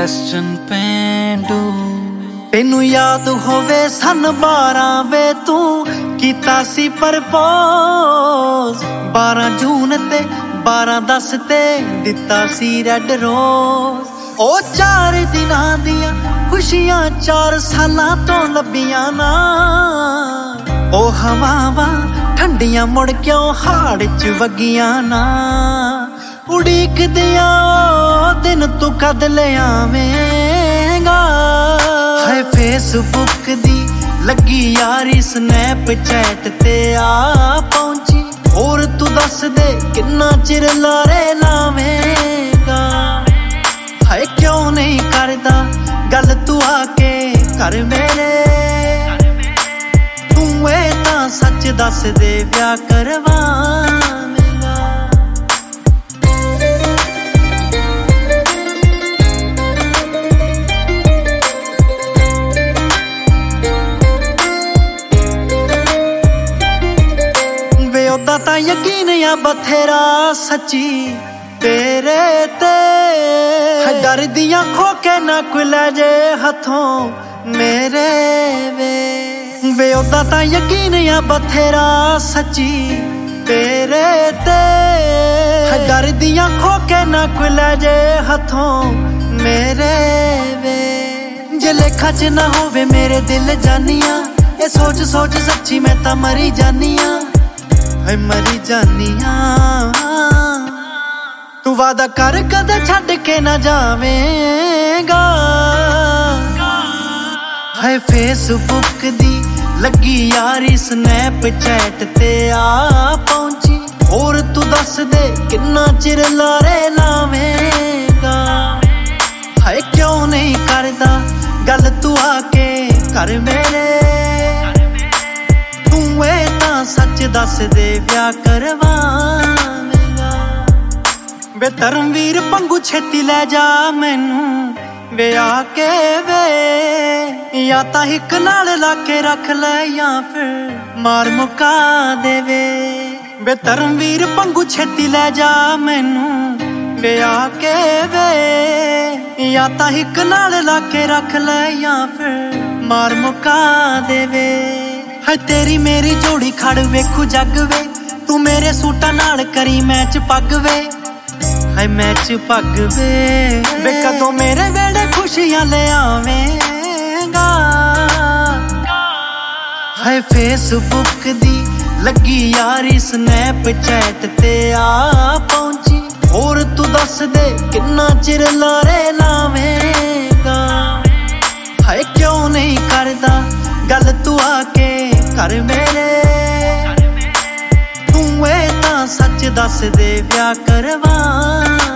Question पेंडू तेनू याद होवे सन 12 वे तू कीता सी प्रपोज 12 जून ते 12/10 ते दिता सी रेड रोज। ओ 4 दिनां दियां खुशियां 4 सालां तो लभियां ना। ओ हवावां ठंडियां मुड़ क्यों हाड़ च वगियां ना। उड़ीक दिया दिन तू कद ले आवेंगा। हाय फेसबुक दी लगी यारी स्नैपचैट ते आ पहुंची। और तू दस दे किन्ना चिर लारे लावेंगा। हाय क्यों नहीं करदा गल तू आके कर मेरे। तू तां सच दस दे ब्याह करवावेंगा। ओदा तां यकीन या बथेरा सच्ची तेरे ते। डर दियां खोके ना कोई लै जे हथों मेरे वे ओदा तां यकीन या बथेरा सच्ची तेरे ते। डर दियां खोके ना कोई लै जे हथों मेरे वे। जे लेखा च ना होवे मेरे दिल जानिया। ये सोच सोच सच्ची मैं तां मरी जानिया। मरी जानिया तू वादा कर कदे छड्ड के ना जावेंगा। हाय फेसबुक दी लगी यारी स्नैपचैट ते आ पहुंची। और तू दस दे किन्ना चिर लारे लावेंगा। हाय क्यों नहीं करदा गल तू आके कर मेरे। सच दस दे ब्याह करवावेंगा। वे धर्मवीर पंगू छेती लै जा मैनू वे आके वे। या तां हिक नाल लाके रख ले या फिर मार मुका देवे। वे धर्मवीर पंगू छेती लै जा मैनू वे आके वे। या तां हिक नाल लाके रख ले या फिर मार मुका देवे। हाय तेरी मेरी जोड़ी खड़ वेखू जग वे। तू मेरे सूटां नाल करी मैच पग वे। हाय मैच पग वे कदों मेरे वेड़े खुशियां ले आवेंगा। हाय फेसबुक दी लगी यारी स्नैपचैट ते आ पहुंची। और तू दस दे किन्ना चिर लारे लावेंगा। हाय क्यों नहीं करदा गल तू आके कर मेरे। तू तां सच दस दे ब्याह करवा।